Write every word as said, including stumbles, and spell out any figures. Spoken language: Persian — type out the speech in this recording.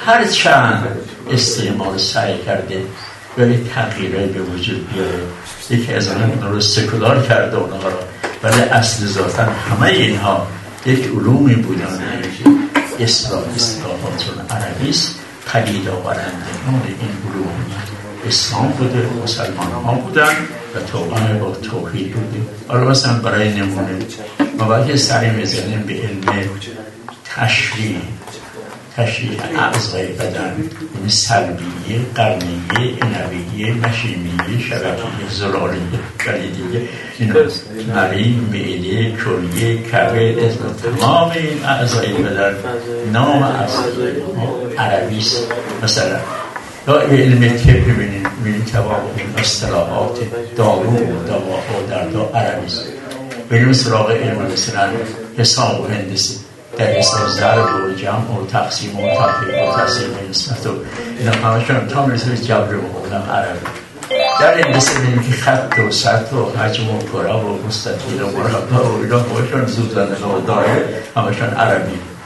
هر چند استعمار سعی کرده ولی تغییرهایی به وجود بیاره. یکی از آنها رو سکولار کرده اونها را، ولی اصل ذاتاً همه اینها یک علومی بودن که اصلاح اصطلاحاتون عربی است. پدید آورنده نور این علوم اسلام بوده، مسلمان ها بودن و توبه با توحید بوده. حالا مثلا برای نمونه ما باید سری میزنیم به علم تشریح تشریح اعضای بدن، یعنی سلبیه، قرنیه، عنویه، نشیمیه، شبکیه، زلالیه، کلیدیه، اینا مری، معده، کلیه، کبد، تمام این اعضای بدن نام اعضای عربی است. مثلا یا علم طب ببینید، ببینید تواقع این اصطلاحات دارو و دواها در دو عربی است. بریم سراغ علم مثلا حساب و هندسه، در حساب ضرب و جمع و تقسیم و تفریق و تصحیح و نسبت و اینا همشون تا میرسه به جبر و مقدم عربی. در هندسه ببینید که خط و سطح و حجم و کره و مستطیل و مربع و اینا همشون زودزنه و دایره همشون عربی.